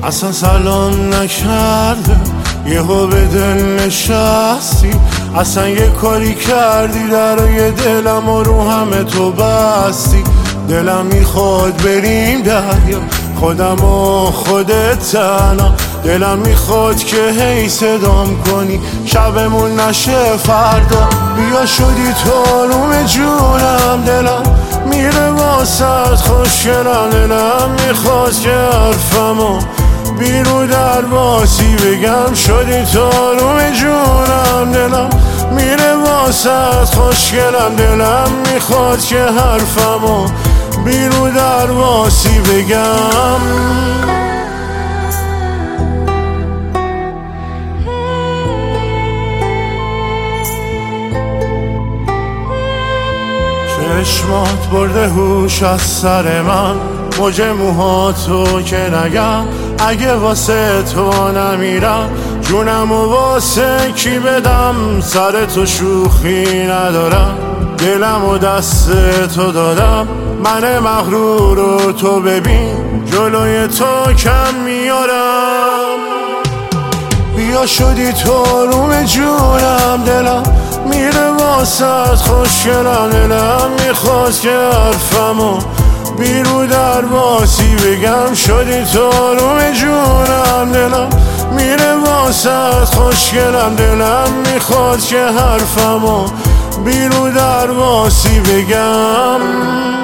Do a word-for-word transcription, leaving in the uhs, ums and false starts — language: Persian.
اصلا سلام نکرده یهو به دل نشستی، اصلا یه کاری کردی درای دلم و رو همه تو بستی. دلم میخواد بریم دریا، خودم و خودت تنها. دلم میخواد که هی صدام کنی شبمون نشه فردا. بیا شدی تو علوم جونم، دلم میره واسد خوشگلم. دلم میخواد که حرفمو بیرو در واسی بگم. شدی تو علوم جونم، دلم میره واسد خوشگلم. دلم میخواد که حرفمو بیرو در واسی بگم. چشمات برده هوش از سر من، موج موهاتو که نگم. اگه واسه تو نمیرم جونم و واسه کی بدم؟ سر تو شوخی ندارم، دلم و دست تو دادم. من مغرور رو تو ببین جلوی تو کم میارم. بیا شدی تو علوم جونم، دلم میره واسد خوشگلم. دلم میخواست که حرفمو بیرو در واسی بگم. شدی تو علوم جونم، دلم میره واسد خوشگلم. دلم میخواد که حرفمو بیرو در واسی بگم.